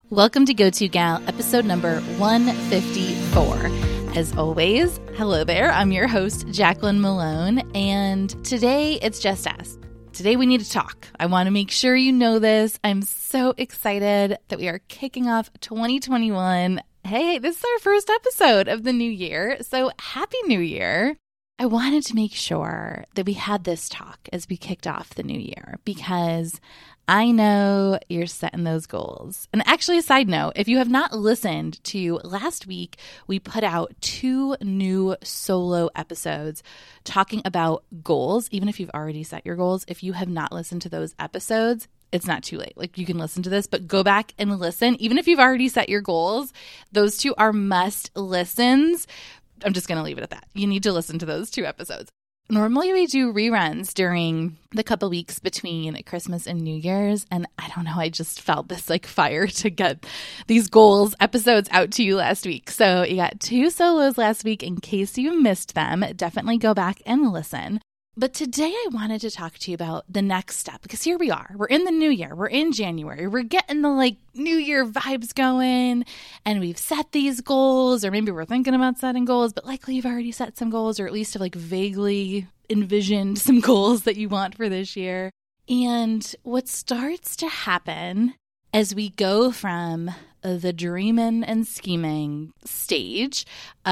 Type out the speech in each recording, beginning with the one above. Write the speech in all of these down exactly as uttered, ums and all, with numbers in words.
Welcome to Go To Gal, episode number one fifty-four. As always, hello there. I'm your host, Jacqueline Malone, and today it's just us. Today we need to talk. I want to make sure you know this. I'm so excited that we are kicking off twenty twenty-one. Hey, this is our first episode of the new year, so happy new year. I wanted to make sure that we had this talk as we kicked off the new year because I know you're setting those goals. And actually, a side note, if you have not listened to last week, we put out two new solo episodes talking about goals, even if you've already set your goals. If you have not listened to those episodes, it's not too late. Like, you can listen to this, but go back and listen. Even if you've already set your goals, those two are must listens. I'm just going to leave it at that. You need to listen to those two episodes. Normally we do reruns during the couple weeks between Christmas and New Year's. And I don't know, I just felt this like fire to get these goals episodes out to you last week. So you got two solos last week. In case you missed them, definitely go back and listen. But today I wanted to talk to you about the next step because here we are. We're in the new year. We're in January. We're getting the like new year vibes going and we've set these goals, or maybe we're thinking about setting goals, but likely you've already set some goals or at least have like vaguely envisioned some goals that you want for this year. And what starts to happen as we go from the dreaming and scheming stage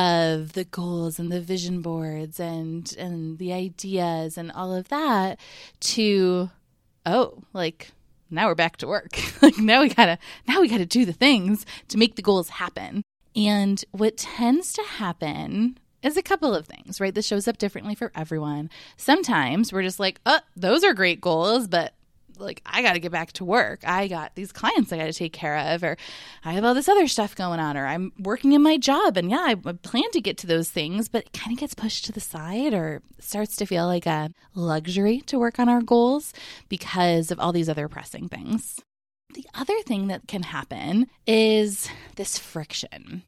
of the goals and the vision boards and and the ideas and all of that to, oh, like now we're back to work. Like now we gotta now we gotta do the things to make the goals happen. And what tends to happen is a couple of things, right? This shows up differently for everyone. Sometimes we're just like, oh, those are great goals, but like, I got to get back to work. I got these clients I got to take care of, or I have all this other stuff going on, or I'm working in my job. And yeah, I plan to get to those things, but it kind of gets pushed to the side or starts to feel like a luxury to work on our goals because of all these other pressing things. The other thing that can happen is this friction.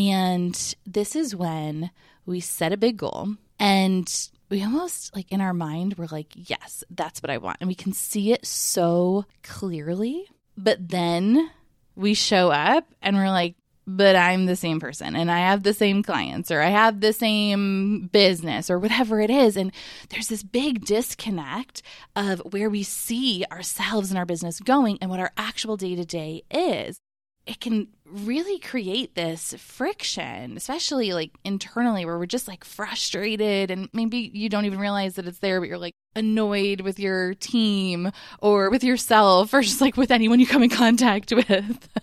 And this is when we set a big goal and we almost like in our mind, we're like, yes, that's what I want. And we can see it so clearly. But then we show up and we're like, but I'm the same person and I have the same clients or I have the same business or whatever it is. And there's this big disconnect of where we see ourselves and our business going and what our actual day-to-day is. It can really create this friction, especially like internally where we're just like frustrated and maybe you don't even realize that it's there, but you're like annoyed with your team or with yourself or just like with anyone you come in contact with.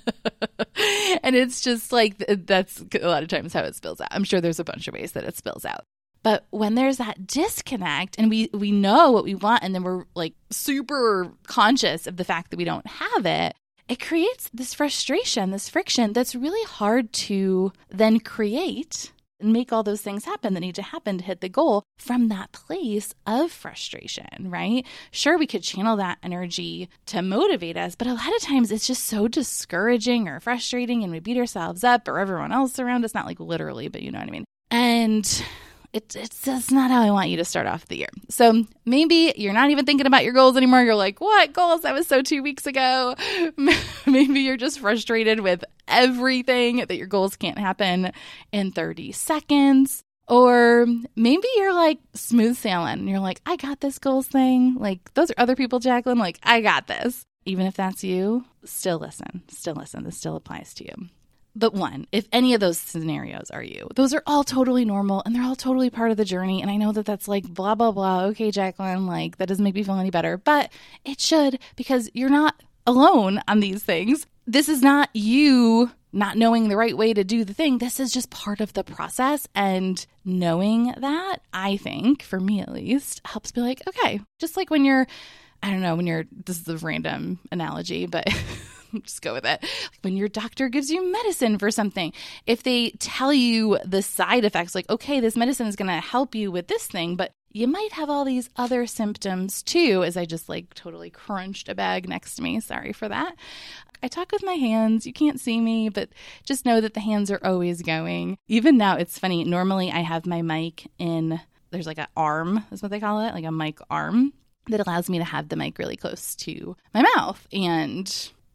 And it's just like, that's a lot of times how it spills out. I'm sure there's a bunch of ways that it spills out. But when there's that disconnect and we, we know what we want and then we're like super conscious of the fact that we don't have it, it creates this frustration, this friction that's really hard to then create and make all those things happen that need to happen to hit the goal from that place of frustration, right? Sure, we could channel that energy to motivate us, but a lot of times it's just so discouraging or frustrating and we beat ourselves up or everyone else around us, not like literally, but you know what I mean. And It, it's just not how I want you to start off the year. So maybe you're not even thinking about your goals anymore. You're like, what goals? That was so two weeks ago. Maybe you're just frustrated with everything that your goals can't happen in thirty seconds. Or maybe you're like smooth sailing. And you're like, I got this goals thing. Like those are other people, Jacqueline. Like I got this. Even if that's you, still listen. Still listen. This still applies to you. But one, if any of those scenarios are you, those are all totally normal and they're all totally part of the journey. And I know that that's like blah, blah, blah. Okay, Jacqueline, like that doesn't make me feel any better, but it should because you're not alone on these things. This is not you not knowing the right way to do the thing. This is just part of the process. And knowing that, I think, for me at least, helps be like, okay, just like when you're, I don't know, when you're, this is a random analogy, but just go with it. Like when your doctor gives you medicine for something, if they tell you the side effects, like, okay, this medicine is going to help you with this thing, but you might have all these other symptoms too, as I just like totally crunched a bag next to me. Sorry for that. I talk with my hands. You can't see me, but just know that the hands are always going. Even now, it's funny. Normally I have my mic in, there's like an arm, is what they call it, like a mic arm that allows me to have the mic really close to my mouth. And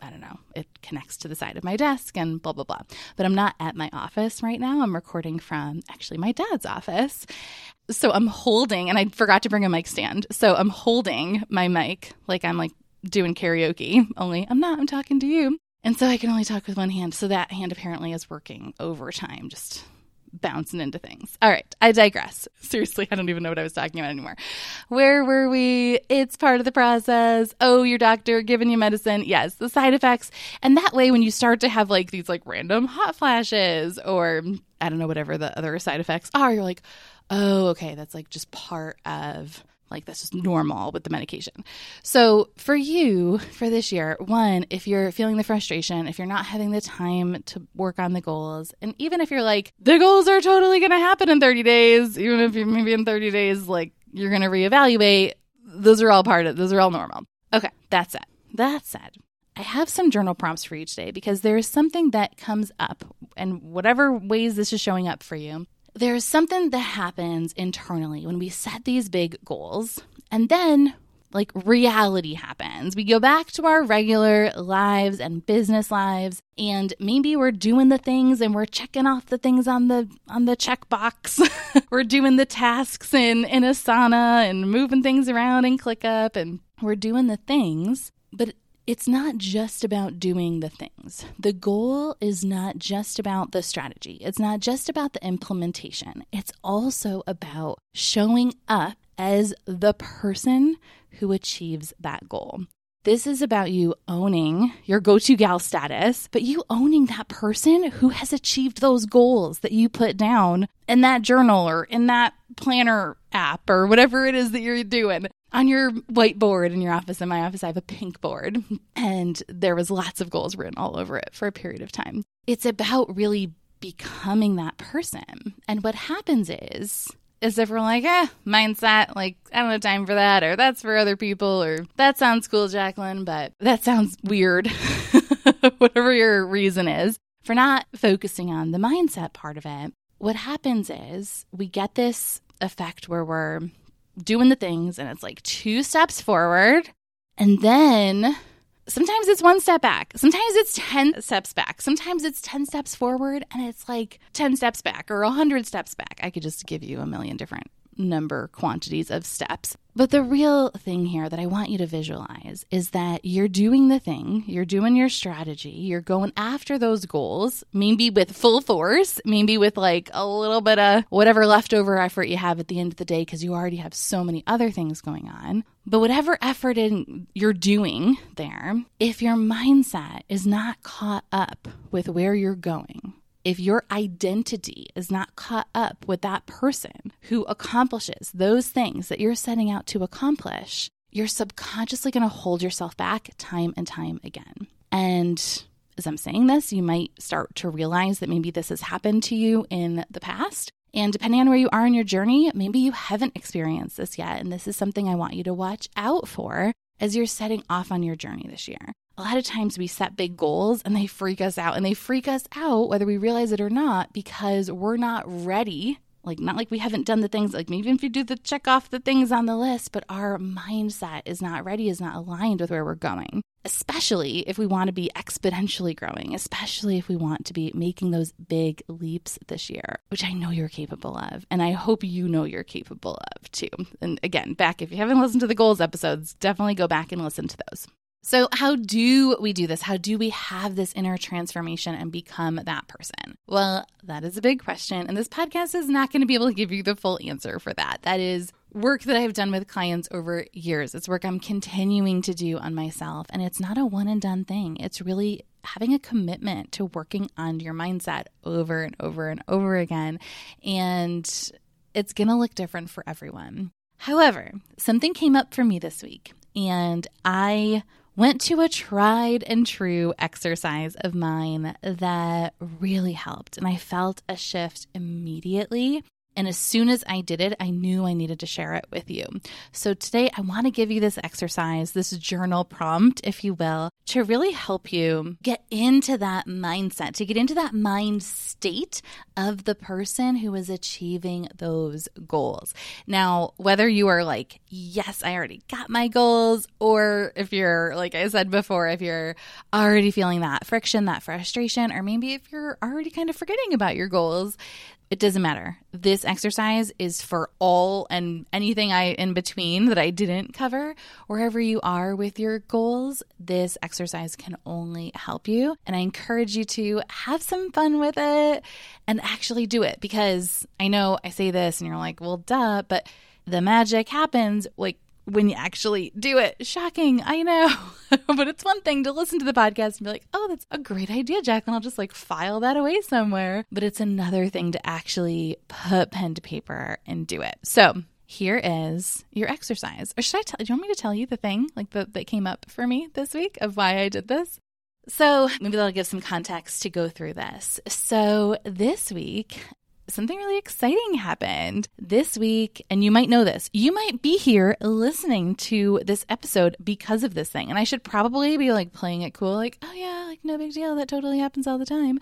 I don't know, it connects to the side of my desk and blah, blah, blah. But I'm not at my office right now. I'm recording from actually my dad's office. So I'm holding, and I forgot to bring a mic stand. So I'm holding my mic like I'm like doing karaoke, only I'm not, I'm talking to you. And so I can only talk with one hand. So that hand apparently is working overtime, just bouncing into things. All right, I digress. Seriously, I don't even know what I was talking about anymore. Where were we? It's part of the process. Oh, your doctor giving you medicine. Yes, the side effects. And that way, when you start to have like these like random hot flashes or I don't know, whatever the other side effects are, you're like, oh, okay, that's like just part of like that's just normal with the medication. So for you, for this year, one, if you're feeling the frustration, if you're not having the time to work on the goals, and even if you're like, the goals are totally going to happen in thirty days, even if you're maybe in thirty days, like you're going to reevaluate, those are all part of, those are all normal. Okay, that's it. That said, I have some journal prompts for each day because there is something that comes up, and whatever ways this is showing up for you, there's something that happens internally when we set these big goals, and then like reality happens. We go back to our regular lives and business lives, and maybe we're doing the things and we're checking off the things on the on the checkbox. We're doing the tasks in, in Asana and moving things around in ClickUp, and we're doing the things, but it's not just about doing the things. The goal is not just about the strategy. It's not just about the implementation. It's also about showing up as the person who achieves that goal. This is about you owning your go-to gal status, but you owning that person who has achieved those goals that you put down in that journal or in that planner app or whatever it is that you're doing. On your whiteboard in your office, in my office, I have a pink board, and there was lots of goals written all over it for a period of time. It's about really becoming that person. And what happens is, is if we're like, eh, mindset, like, I don't have time for that, or that's for other people, or that sounds cool, Jacqueline, but that sounds weird, whatever your reason is, for not focusing on the mindset part of it, what happens is we get this effect where we're doing the things and it's like two steps forward, and then sometimes it's one step back. Sometimes it's ten steps back. Sometimes it's ten steps forward and it's like ten steps back or one hundred steps back. I could just give you a million different number quantities of steps. But the real thing here that I want you to visualize is that you're doing the thing, you're doing your strategy, you're going after those goals, maybe with full force, maybe with like a little bit of whatever leftover effort you have at the end of the day because you already have so many other things going on. But whatever effort in, you're doing there, if your mindset is not caught up with where you're going, if your identity is not caught up with that person who accomplishes those things that you're setting out to accomplish, you're subconsciously going to hold yourself back time and time again. And as I'm saying this, you might start to realize that maybe this has happened to you in the past. And depending on where you are in your journey, maybe you haven't experienced this yet. And this is something I want you to watch out for as you're setting off on your journey this year. A lot of times we set big goals and they freak us out, and they freak us out whether we realize it or not because we're not ready. Like, not like we haven't done the things, like maybe if you do the check off the things on the list, but our mindset is not ready, is not aligned with where we're going, especially if we want to be exponentially growing, especially if we want to be making those big leaps this year, which I know you're capable of. And I hope you know you're capable of too. And again, back, if you haven't listened to the goals episodes, definitely go back and listen to those. So how do we do this? How do we have this inner transformation and become that person? Well, that is a big question. And this podcast is not going to be able to give you the full answer for that. That is work that I've done with clients over years. It's work I'm continuing to do on myself. And it's not a one and done thing. It's really having a commitment to working on your mindset over and over and over again. And it's going to look different for everyone. However, something came up for me this week, and I went to a tried and true exercise of mine that really helped. And I felt a shift immediately. And as soon as I did it, I knew I needed to share it with you. So today I want to give you this exercise, this journal prompt, if you will, to really help you get into that mindset, to get into that mind state of the person who is achieving those goals. Now, whether you are like, yes, I already got my goals, or if you're, like I said before, if you're already feeling that friction, that frustration, or maybe if you're already kind of forgetting about your goals, it doesn't matter. This exercise is for all and anything I in between that I didn't cover. Wherever you are with your goals, this exercise can only help you. And I encourage you to have some fun with it and actually do it, because I know I say this and you're like, well, duh, but the magic happens like when you actually do it. Shocking, I know. But it's one thing to listen to the podcast and be like, oh, that's a great idea, Jacqueline. I'll just like file that away somewhere. But it's another thing to actually put pen to paper and do it. So here is your exercise. Or should I tell, do you want me to tell you the thing like the, that came up for me this week of why I did this? So maybe that'll give some context to go through this. So this week, something really exciting happened this week, and you might know this. You might be here listening to this episode because of this thing, and I should probably be like playing it cool, like, oh yeah, like no big deal, that totally happens all the time.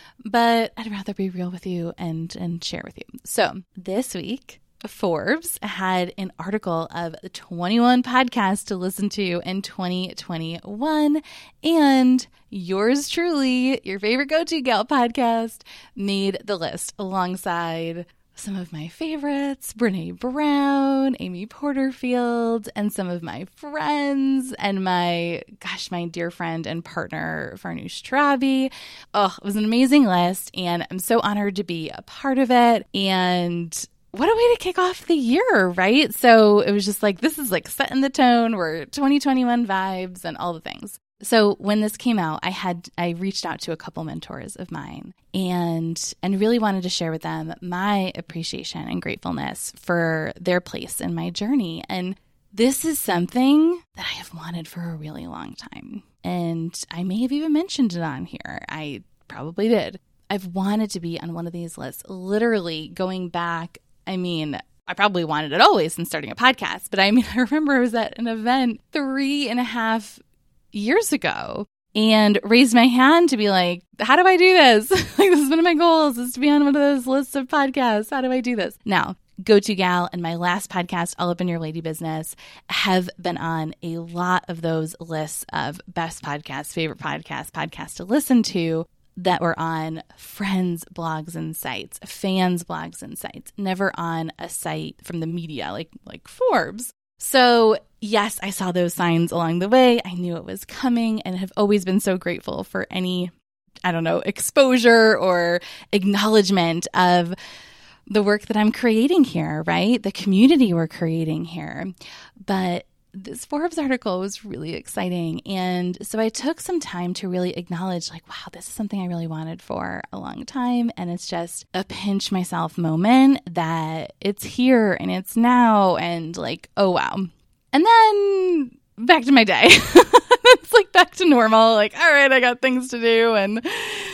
But I'd rather be real with you and and share with you. So this week, Forbes had an article of the twenty-one podcasts to listen to in twenty twenty-one, and yours truly, your favorite Go-To Gal podcast, made the list alongside some of my favorites, Brene Brown, Amy Porterfield, and some of my friends, and my, gosh, my dear friend and partner, Farnoosh Trabi. Oh, it was an amazing list, and I'm so honored to be a part of it. And what a way to kick off the year, right? So it was just like, this is like setting the tone. We're twenty twenty-one vibes and all the things. So when this came out, I had I reached out to a couple mentors of mine and and really wanted to share with them my appreciation and gratefulness for their place in my journey. And this is something that I have wanted for a really long time. And I may have even mentioned it on here. I probably did. I've wanted to be on one of these lists, literally going back. I mean, I probably wanted it always since starting a podcast, but I mean, I remember I was at an event three and a half years ago and raised my hand to be like, how do I do this? Like, this is one of my goals, is to be on one of those lists of podcasts. How do I do this? Now, Go-To Gal and my last podcast, All Up in Your Lady Business, have been on a lot of those lists of best podcasts, favorite podcasts, podcasts to listen to, that were on friends' blogs and sites, fans' blogs and sites, never on a site from the media like like Forbes. So yes, I saw those signs along the way. I knew it was coming and have always been so grateful for any, I don't know, exposure or acknowledgement of the work that I'm creating here, right? The community we're creating here. But this Forbes article was really exciting. And so I took some time to really acknowledge, like, wow, this is something I really wanted for a long time. And it's just a pinch myself moment that it's here and it's now. And like, oh, wow. And then back to my day. It's like back to normal. Like, all right, I got things to do and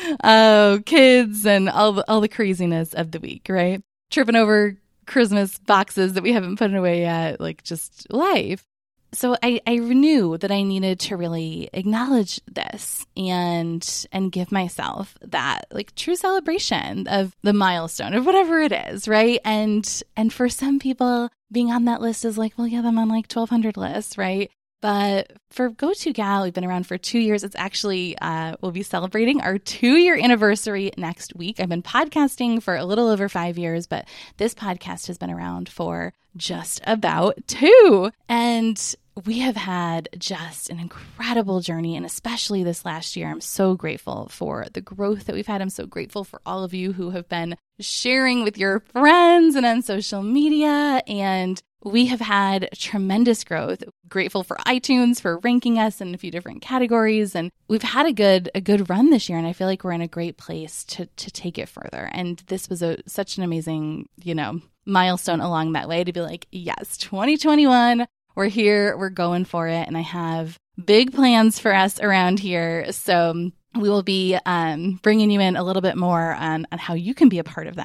uh, kids and all the, all the craziness of the week, right? Tripping over Christmas boxes that we haven't put away yet, like just life. So I, I knew that I needed to really acknowledge this and and give myself that like true celebration of the milestone of whatever it is, right? And and for some people, being on that list is like, well, yeah, I'm on like twelve hundred lists, right? But for Go-To Gal, we've been around for two years. It's actually, uh, we'll be celebrating our two-year anniversary next week. I've been podcasting for a little over five years, but this podcast has been around for just about two. And we have had just an incredible journey. And especially this last year, I'm so grateful for the growth that we've had. I'm so grateful for all of you who have been sharing with your friends and on social media. And we have had tremendous growth. Grateful for iTunes for ranking us in a few different categories. And we've had a good a good run this year. And I feel like we're in a great place to to take it further. And this was a such an amazing, you know, milestone along that way to be like, yes, twenty twenty-one, we're here, we're going for it. And I have big plans for us around here. So we will be um, bringing you in a little bit more on, on how you can be a part of that.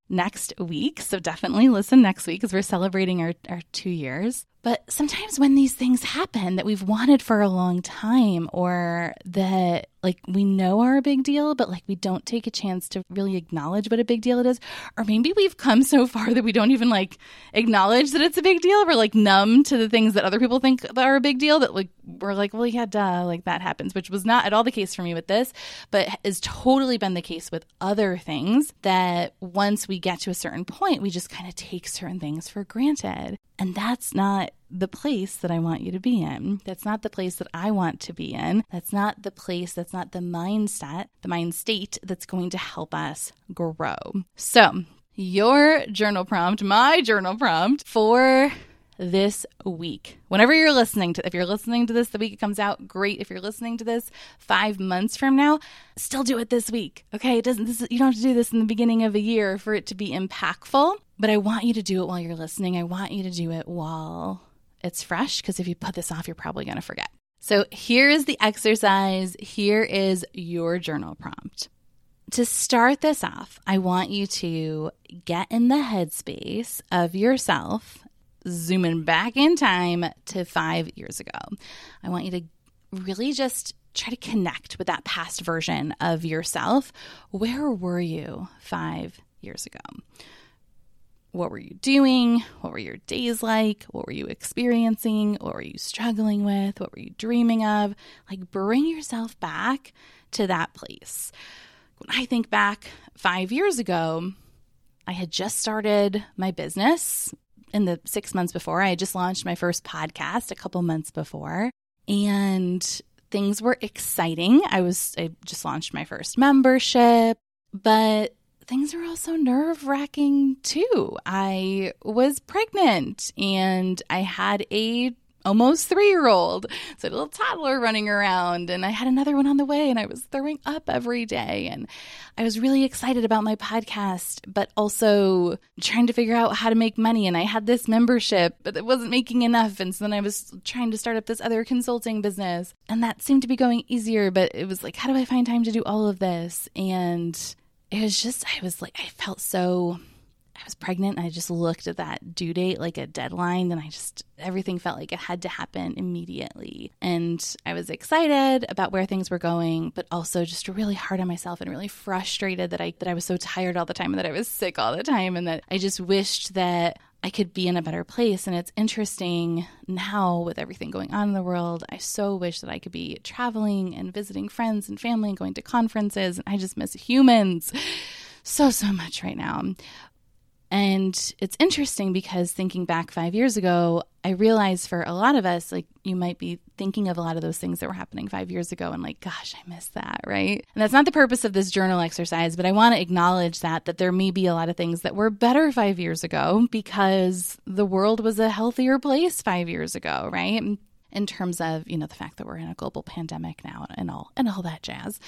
next week. So definitely listen next week because we're celebrating our, our two years. But sometimes when these things happen that we've wanted for a long time, or that like we know are a big deal, but like we don't take a chance to really acknowledge what a big deal it is, or maybe we've come so far that we don't even like acknowledge that it's a big deal. We're like numb to the things that other people think are a big deal, that like we're like, well, yeah, duh, like that happens, which was not at all the case for me with this, but has totally been the case with other things, that once we get to a certain point, we just kind of take certain things for granted. And that's not the place that I want you to be in. That's not the place that I want to be in. That's not the place, that's not the mindset, the mind state that's going to help us grow. So your journal prompt, my journal prompt for this week, whenever you're listening to, if you're listening to this the week it comes out, great. If you're listening to this five months from now, still do it this week. Okay. It doesn't, this is, you don't have to do this in the beginning of a year for it to be impactful, but I want you to do it while you're listening. I want you to do it while it's fresh, because if you put this off, you're probably going to forget. So here is the exercise. Here is your journal prompt. To start this off, I want you to get in the headspace of yourself, zooming back in time to five years ago. I want you to really just try to connect with that past version of yourself. Where were you five years ago? What were you doing? What were your days like? What were you experiencing? What were you struggling with? What were you dreaming of? Like, bring yourself back to that place. When I think back five years ago, I had just started my business. In the six months before, I had just launched my first podcast a couple months before, and things were exciting. I was, I just launched my first membership, but things were also nerve-wracking too. I was pregnant and I had a almost three-year-old, so I had a little toddler running around, and I had another one on the way, and I was throwing up every day, and I was really excited about my podcast, but also trying to figure out how to make money, and I had this membership, but it wasn't making enough, and so then I was trying to start up this other consulting business, and that seemed to be going easier, but it was like, how do I find time to do all of this? And it was just, I was like, I felt so... I was pregnant and I just looked at that due date like a deadline, and I just, everything felt like it had to happen immediately. And I was excited about where things were going, but also just really hard on myself and really frustrated that I, that I was so tired all the time and that I was sick all the time, and that I just wished that I could be in a better place. And it's interesting now with everything going on in the world, I so wish that I could be traveling and visiting friends and family and going to conferences. And I just miss humans so, so much right now. And it's interesting because thinking back five years ago, I realized for a lot of us, like, you might be thinking of a lot of those things that were happening five years ago and like, gosh, I missed that, right? And that's not the purpose of this journal exercise, but I want to acknowledge that, that there may be a lot of things that were better five years ago because the world was a healthier place five years ago, right? In terms of, you know, the fact that we're in a global pandemic now and all, and all that jazz.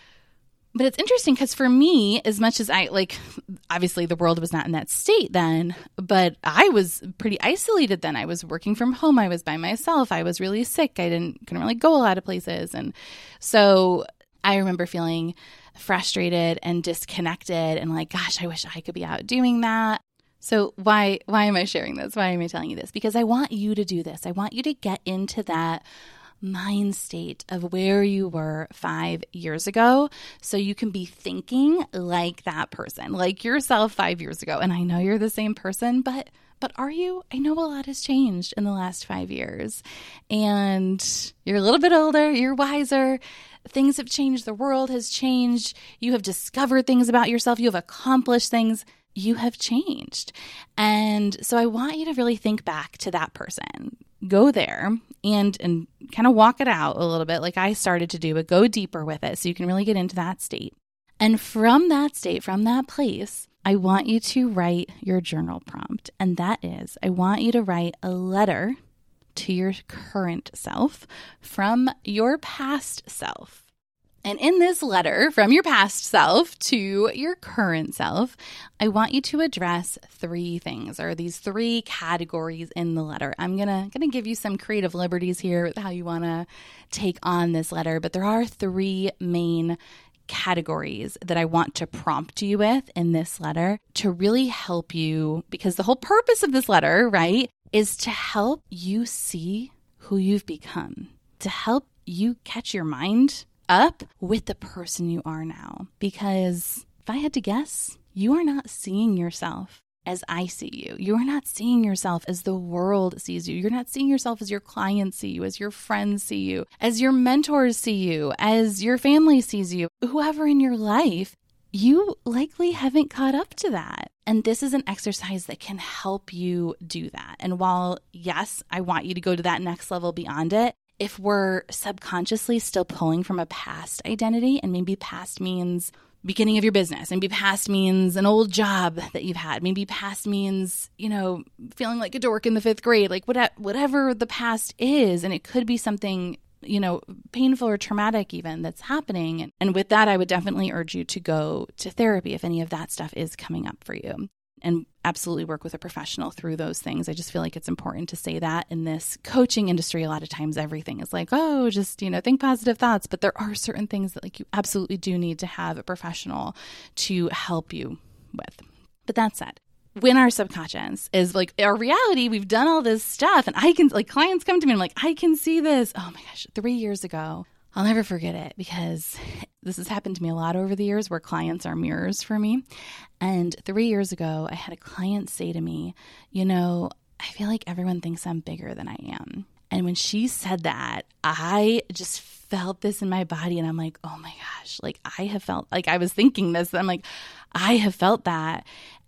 But it's interesting because for me, as much as I, like, obviously the world was not in that state then, but I was pretty isolated then. I was working from home. I was by myself. I was really sick. I didn't, couldn't really go a lot of places. And so I remember feeling frustrated and disconnected and like, gosh, I wish I could be out doing that. So why, why am I sharing this? Why am I telling you this? Because I want you to do this. I want you to get into that mind state of where you were five years ago so you can be thinking like that person, like yourself five years ago. And I know you're the same person, but but are you? I know a lot has changed in the last five years. And you're a little bit older, you're wiser. Things have changed. The world has changed. You have discovered things about yourself. You have accomplished things. You have changed. And so I want you to really think back to that person. Go there and and kind of walk it out a little bit like I started to do, but go deeper with it so you can really get into that state. And from that state, from that place, I want you to write your journal prompt. And that is, I want you to write a letter to your current self from your past self. And in this letter from your past self to your current self, I want you to address three things, or these three categories in the letter. I'm gonna gonna give you some creative liberties here with how you want to take on this letter, but there are three main categories that I want to prompt you with in this letter to really help you, because the whole purpose of this letter, right, is to help you see who you've become, to help you catch your mind up with the person you are now. Because if I had to guess, you are not seeing yourself as I see you. You are not seeing yourself as the world sees you. You're not seeing yourself as your clients see you, as your friends see you, as your mentors see you, as your family sees you. Whoever in your life, you likely haven't caught up to that. And this is an exercise that can help you do that. And while, yes, I want you to go to that next level beyond it, if we're subconsciously still pulling from a past identity, and maybe past means beginning of your business, maybe past means an old job that you've had, maybe past means, you know, feeling like a dork in the fifth grade, like what, whatever the past is, and it could be something, you know, painful or traumatic even that's happening. And, and with that, I would definitely urge you to go to therapy if any of that stuff is coming up for you. And absolutely work with a professional through those things. I just feel like it's important to say that in this coaching industry, a lot of times everything is like, oh, just, you know, think positive thoughts. But there are certain things that like you absolutely do need to have a professional to help you with. But that said, when our subconscious is like our reality, we've done all this stuff and I can, like clients come to me and I'm like, I can see this. Oh my gosh, three years ago, I'll never forget it because this has happened to me a lot over the years where clients are mirrors for me. And three years ago, I had a client say to me, you know, I feel like everyone thinks I'm bigger than I am. And when she said that, I just felt this in my body. And I'm like, oh my gosh, like I have felt like I was thinking this. I'm like, I have felt that.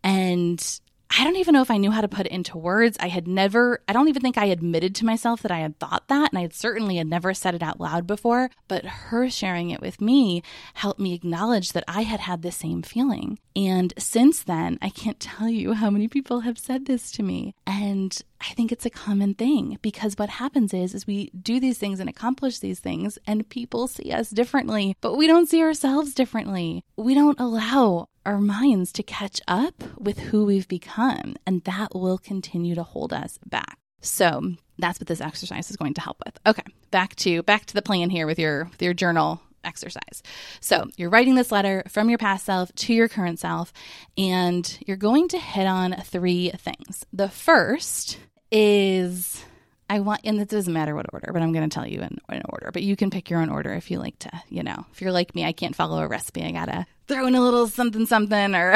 And I don't even know if I knew how to put it into words. I had never, I don't even think I admitted to myself that I had thought that. And I had certainly had never said it out loud before. But her sharing it with me helped me acknowledge that I had had the same feeling. And since then, I can't tell you how many people have said this to me. And I think it's a common thing because what happens is, is we do these things and accomplish these things and people see us differently, but we don't see ourselves differently. We don't allow our minds to catch up with who we've become, and that will continue to hold us back. So that's what this exercise is going to help with. Okay, back to back to the plan here with your with your journal exercise. So you're writing this letter from your past self to your current self, and you're going to hit on three things. The first is I want, and it doesn't matter what order, but I'm going to tell you in, in order, but you can pick your own order if you like to, you know, if you're like me, I can't follow a recipe. I got to throw in a little something, something, or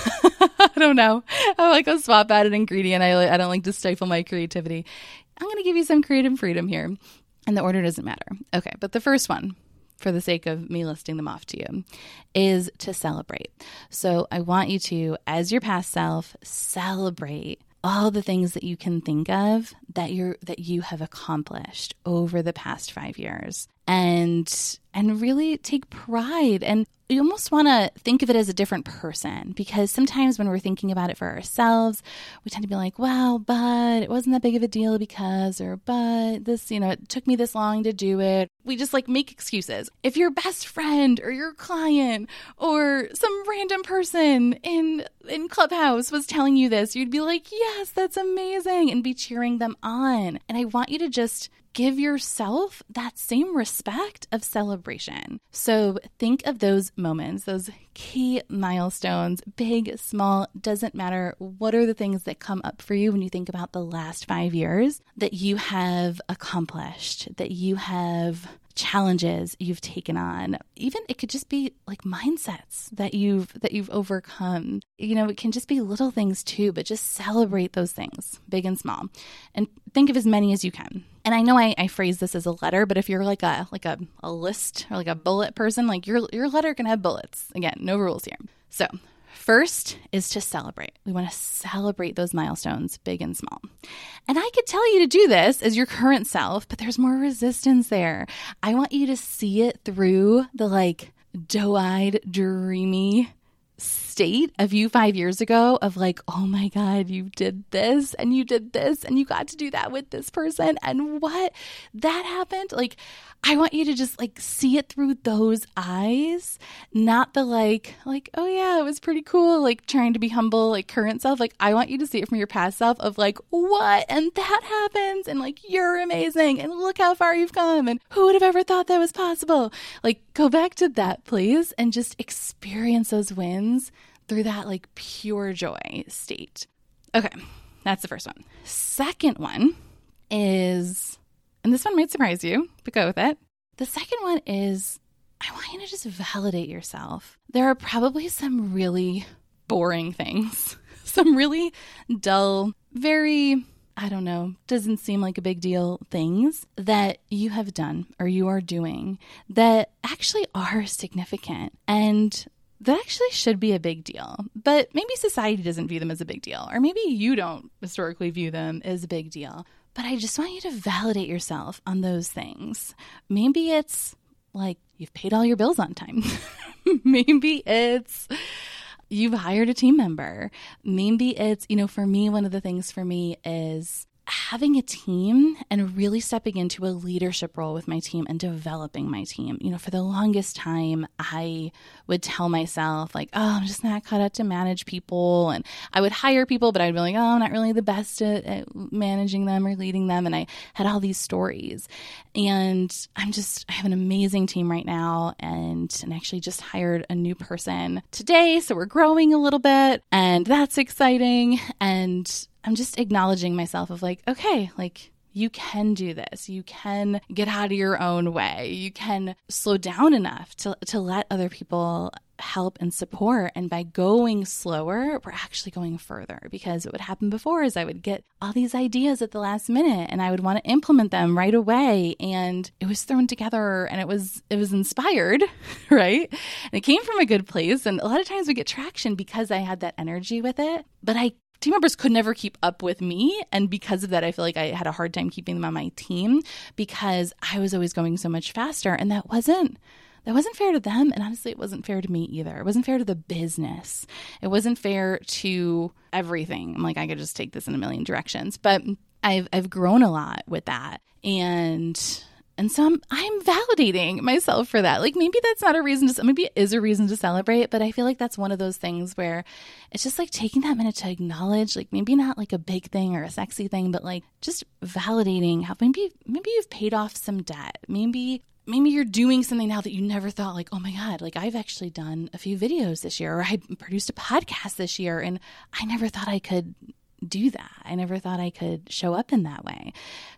I don't know. I like a swap out an ingredient. I, I don't like to stifle my creativity. I'm going to give you some creative freedom here, and the order doesn't matter. Okay. But the first one, for the sake of me listing them off to you, is to celebrate. So I want you to, as your past self, celebrate all the things that you can think of that you're that you have accomplished over the past five years, and and really take pride. And you almost want to think of it as a different person, because sometimes when we're thinking about it for ourselves, we tend to be like, well, but it wasn't that big of a deal because, or but this, you know, it took me this long to do it. We just like make excuses. If your best friend or your client or some random person in in Clubhouse was telling you this, you'd be like, yes, that's amazing, and be cheering them on. And I want you to just give yourself that same respect of celebration. So think of those moments, those key milestones, big, small, doesn't matter. What are the things that come up for you when you think about the last five years that you have accomplished, that you have challenges you've taken on? Even it could just be like mindsets that you've that you've overcome. You know, it can just be little things too, but just celebrate those things, big and small, and think of as many as you can. And I know I, I phrase this as a letter, but if you're like a like a, a list or like a bullet person, like your your letter can have bullets. Again, no rules here. So first is to celebrate. We want to celebrate those milestones, big and small. And I could tell you to do this as your current self, but there's more resistance there. I want you to see it through the like doe-eyed, dreamy, state of you five years ago of like, oh my God, you did this and you did this and you got to do that with this person and what that happened. Like, I want you to just like see it through those eyes, not the like, like, oh yeah, it was pretty cool. Like trying to be humble, like current self. Like I want you to see it from your past self of like, what? And that happens. And like, you're amazing. And look how far you've come. And who would have ever thought that was possible? Like go back to that place and just experience those wins through that like pure joy state. Okay. That's the first one. Second one is, and this one might surprise you, but go with it. The second one is, I want you to just validate yourself. There are probably some really boring things, some really dull, very, I don't know, doesn't seem like a big deal things that you have done or you are doing that actually are significant and that actually should be a big deal. But maybe society doesn't view them as a big deal, or maybe you don't historically view them as a big deal. But I just want you to validate yourself on those things. Maybe it's like you've paid all your bills on time. Maybe it's you've hired a team member. Maybe it's, you know, for me, one of the things for me is having a team and really stepping into a leadership role with my team and developing my team. You know, for the longest time, I would tell myself like, oh, I'm just not cut out to manage people. And I would hire people, but I'd be like, oh, I'm not really the best at, at managing them or leading them. And I had all these stories. And I'm just, I have an amazing team right now. And, and actually just hired a new person today. So we're growing a little bit and that's exciting. And I'm just acknowledging myself of like, okay, like you can do this. You can get out of your own way. You can slow down enough to, to let other people help and support. And by going slower, we're actually going further, because what would happen before is I would get all these ideas at the last minute and I would want to implement them right away. And it was thrown together and it was, it was inspired, right? And it came from a good place. And a lot of times we get traction because I had that energy with it, but I team members could never keep up with me. And because of that, I feel like I had a hard time keeping them on my team because I was always going so much faster. And that wasn't, that wasn't fair to them. And honestly, it wasn't fair to me either. It wasn't fair to the business. It wasn't fair to everything. I'm like, I could just take this in a million directions, but I've, I've grown a lot with that. And And so I'm, I'm validating myself for that. Like maybe that's not a reason to, maybe it is a reason to celebrate, but I feel like that's one of those things where it's just like taking that minute to acknowledge, like maybe not like a big thing or a sexy thing, but like just validating how maybe, maybe you've paid off some debt. Maybe, maybe you're doing something now that you never thought like, oh my God, like I've actually done a few videos this year, or I produced a podcast this year and I never thought I could do that. I never thought I could show up in that way.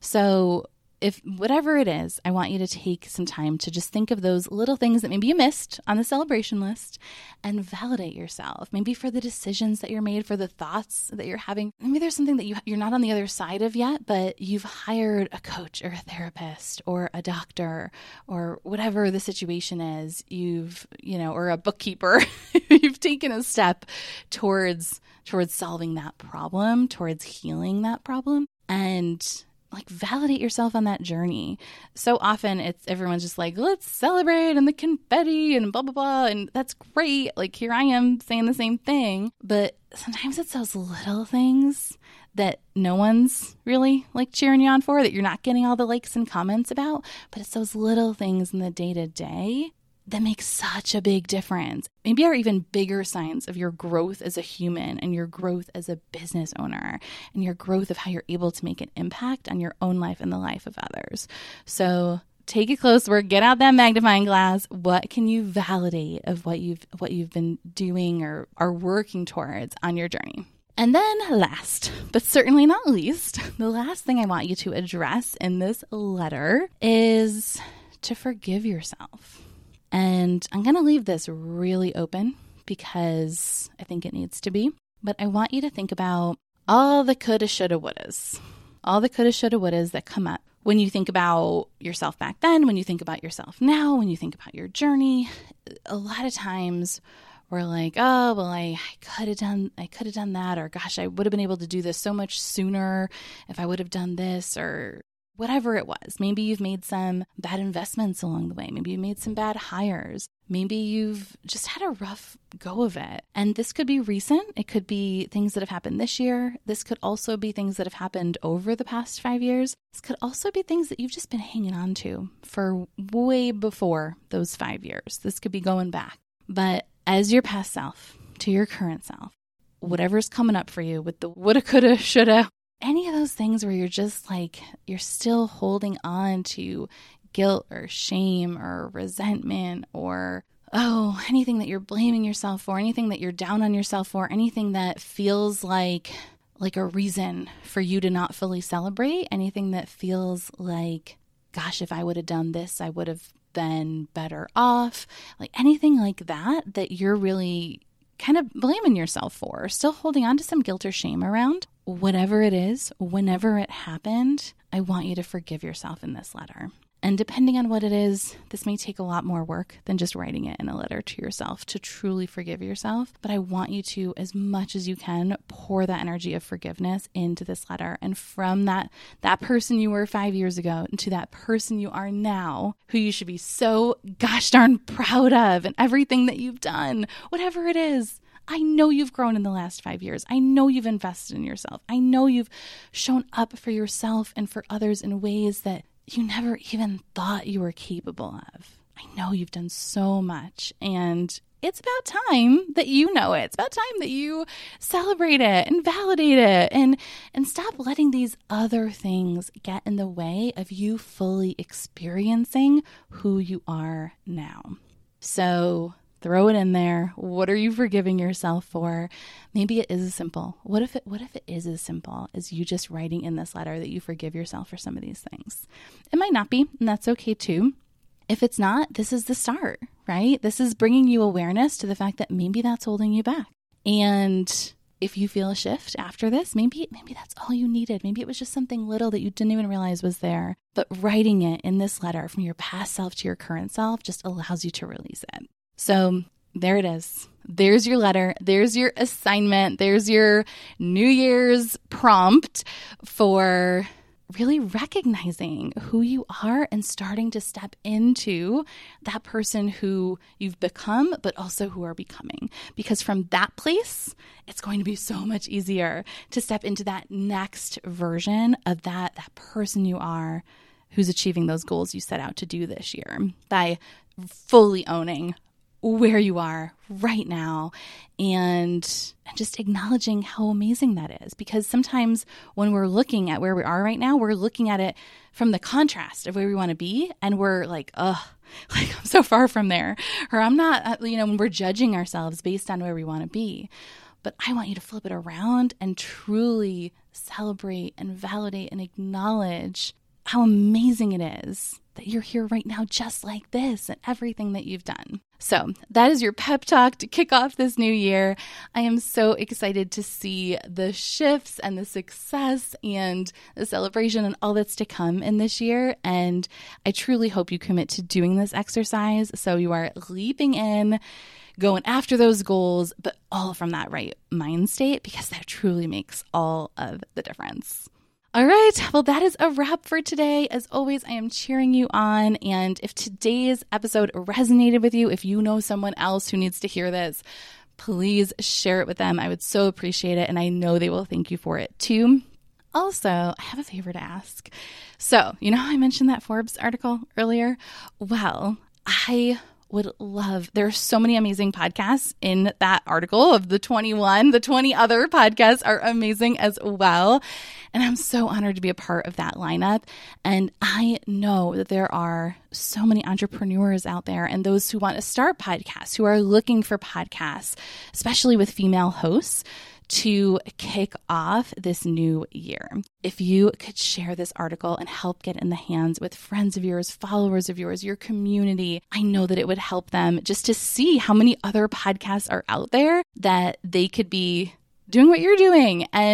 So if whatever it is, I want you to take some time to just think of those little things that maybe you missed on the celebration list and validate yourself. Maybe for the decisions that you're made, for the thoughts that you're having. Maybe there's something that you, you're not on the other side of yet, but you've hired a coach or a therapist or a doctor or whatever the situation is. You've, you know, or a bookkeeper. You've taken a step towards towards solving that problem, towards healing that problem. And like validate yourself on that journey. So often it's everyone's just like, let's celebrate and the confetti and blah, blah, blah. And that's great. Like here I am saying the same thing. But sometimes it's those little things that no one's really like cheering you on for, that you're not getting all the likes and comments about. But it's those little things in the day to day that makes such a big difference. Maybe are even bigger signs of your growth as a human and your growth as a business owner and your growth of how you're able to make an impact on your own life and the life of others. So take a close look, get out that magnifying glass. What can you validate of what you've what you've been doing or are working towards on your journey? And then last, but certainly not least, the last thing I want you to address in this letter is to forgive yourself. And I'm going to leave this really open because I think it needs to be. But I want you to think about all the coulda, shoulda, wouldas. All the coulda, shoulda, wouldas that come up when you think about yourself back then, when you think about yourself now, when you think about your journey. A lot of times we're like, oh, well, I, I could have done, I could have done that, or gosh, I would have been able to do this so much sooner if I would have done this, or whatever it was. Maybe you've made some bad investments along the way. Maybe you made some bad hires. Maybe you've just had a rough go of it. And this could be recent. It could be things that have happened this year. This could also be things that have happened over the past five years. This could also be things that you've just been hanging on to for way before those five years. This could be going back. But as your past self to your current self, whatever's coming up for you with the woulda, coulda, shoulda, any of those things where you're just like, you're still holding on to guilt or shame or resentment or, oh, anything that you're blaming yourself for, anything that you're down on yourself for, anything that feels like like a reason for you to not fully celebrate, anything that feels like, gosh, if I would have done this, I would have been better off, like anything like that, that you're really kind of blaming yourself for, still holding on to some guilt or shame around. Whatever it is, whenever it happened, I want you to forgive yourself in this letter. And depending on what it is, this may take a lot more work than just writing it in a letter to yourself to truly forgive yourself. But I want you to, as much as you can, pour that energy of forgiveness into this letter. And from that, that person you were five years ago to that person you are now, who you should be so gosh darn proud of and everything that you've done, whatever it is. I know you've grown in the last five years. I know you've invested in yourself. I know you've shown up for yourself and for others in ways that you never even thought you were capable of. I know you've done so much, and it's about time that you know it. It's about time that you celebrate it and validate it and, and stop letting these other things get in the way of you fully experiencing who you are now. So throw it in there. What are you forgiving yourself for? Maybe it is as simple. What if it, what if it is as simple as you just writing in this letter that you forgive yourself for some of these things? It might not be, and that's okay too. If it's not, this is the start, right? This is bringing you awareness to the fact that maybe that's holding you back. And if you feel a shift after this, maybe, maybe that's all you needed. Maybe it was just something little that you didn't even realize was there. But writing it in this letter from your past self to your current self just allows you to release it. So there it is. There's your letter. There's your assignment. There's your New Year's prompt for really recognizing who you are and starting to step into that person who you've become, but also who are becoming. Because from that place, it's going to be so much easier to step into that next version of that, that person you are who's achieving those goals you set out to do this year by fully owning where you are right now and, and just acknowledging how amazing that is. Because sometimes when we're looking at where we are right now, we're looking at it from the contrast of where we want to be. And we're like, ugh, like I'm so far from there. Or I'm not, you know, when we're judging ourselves based on where we want to be. But I want you to flip it around and truly celebrate and validate and acknowledge how amazing it is that you're here right now just like this and everything that you've done. So that is your pep talk to kick off this new year. I am so excited to see the shifts and the success and the celebration and all that's to come in this year. And I truly hope you commit to doing this exercise so you are leaping in, going after those goals, but all from that right mind state, because that truly makes all of the difference. All right. Well, that is a wrap for today. As always, I am cheering you on. And if today's episode resonated with you, if you know someone else who needs to hear this, please share it with them. I would so appreciate it. And I know they will thank you for it too. Also, I have a favor to ask. So, you know how I mentioned that Forbes article earlier? Well, I would love, there are so many amazing podcasts in that article of the twenty-one. The twenty other podcasts are amazing as well. And I'm so honored to be a part of that lineup. And I know that there are so many entrepreneurs out there and those who want to start podcasts, who are looking for podcasts, especially with female hosts, to kick off this new year. If you could share this article and help get it in the hands with friends of yours, followers of yours, your community, I know that it would help them just to see how many other podcasts are out there that they could be doing what you're doing and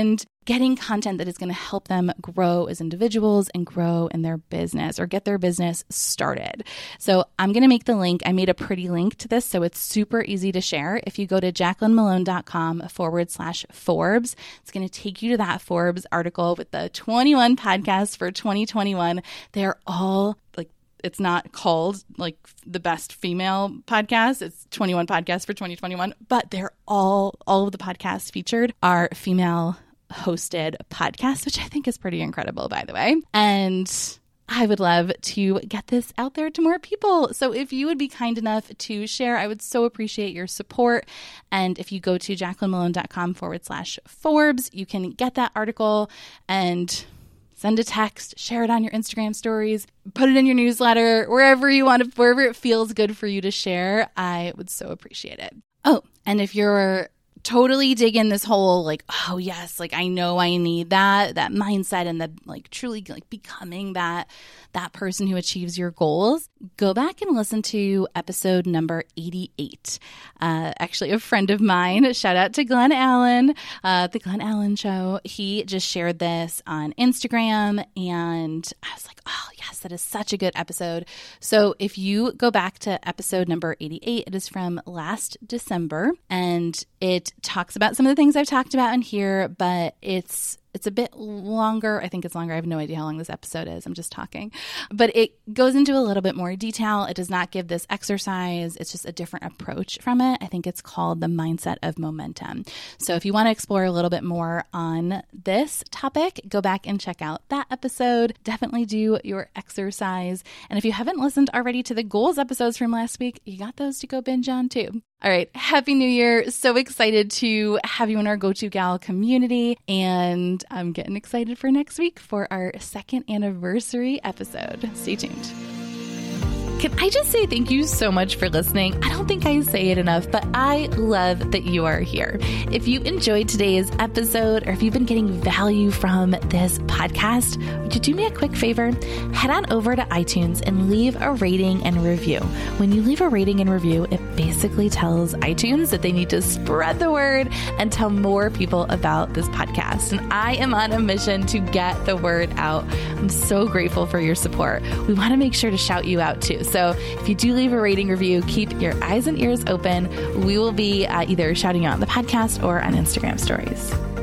getting content that is going to help them grow as individuals and grow in their business or get their business started. So I'm going to make the link. I made a pretty link to this, so it's super easy to share. If you go to jacquelinemalone.com forward slash Forbes, it's going to take you to that Forbes article with the twenty-one podcasts for twenty twenty-one. They're all like, it's not called like the best female podcast. It's twenty-one podcasts for twenty twenty-one, but they're all, all of the podcasts featured are female hosted podcasts, which I think is pretty incredible, by the way. And I would love to get this out there to more people. So if you would be kind enough to share, I would so appreciate your support. And if you go to jacquelinemalone.com forward slash Forbes, you can get that article and send a text, share it on your Instagram stories, put it in your newsletter, wherever you want to, wherever it feels good for you to share. I would so appreciate it. Oh, and if you're totally digging this whole like, oh yes, like I know I need that, that mindset and the like truly like becoming that, that person who achieves your goals, go back and listen to episode number eighty-eight. Uh, actually, a friend of mine, shout out to Glenn Allen, uh, the Glenn Allen Show. He just shared this on Instagram and I was like, oh yes, that is such a good episode. So if you go back to episode number eighty-eight, it is from last December and it talks about some of the things I've talked about in here, but it's It's a bit longer. I think it's longer. I have no idea how long this episode is. I'm just talking. But it goes into a little bit more detail. It does not give this exercise. It's just a different approach from it. I think it's called the mindset of momentum. So if you want to explore a little bit more on this topic, go back and check out that episode. Definitely do your exercise. And if you haven't listened already to the goals episodes from last week, you got those to go binge on too. All right. Happy New Year. So excited to have you in our Go-To Gal community. And I'm getting excited for next week for our second anniversary episode. Stay tuned. Can I just say thank you so much for listening? I don't think I say it enough, but I love that you are here. If you enjoyed today's episode or if you've been getting value from this podcast, would you do me a quick favor? Head on over to iTunes and leave a rating and review. When you leave a rating and review, it basically tells iTunes that they need to spread the word and tell more people about this podcast. And I am on a mission to get the word out. I'm so grateful for your support. We want to make sure to shout you out too. So if you do leave a rating review, keep your eyes and ears open. We will be uh, either shouting you out on the podcast or on Instagram stories.